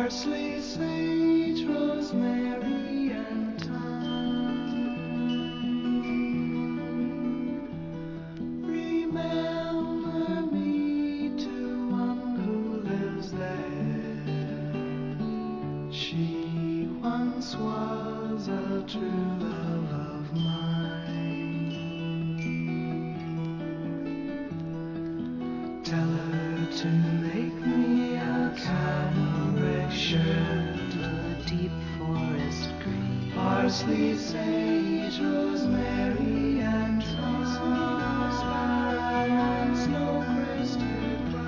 Parsley, sage, rosemary, and thyme. Remember me to one who lives there. She once was a true love of mine. Tell her to make me a cambric shirt, a deep forest green, parsley, sage, rosemary, and thyme.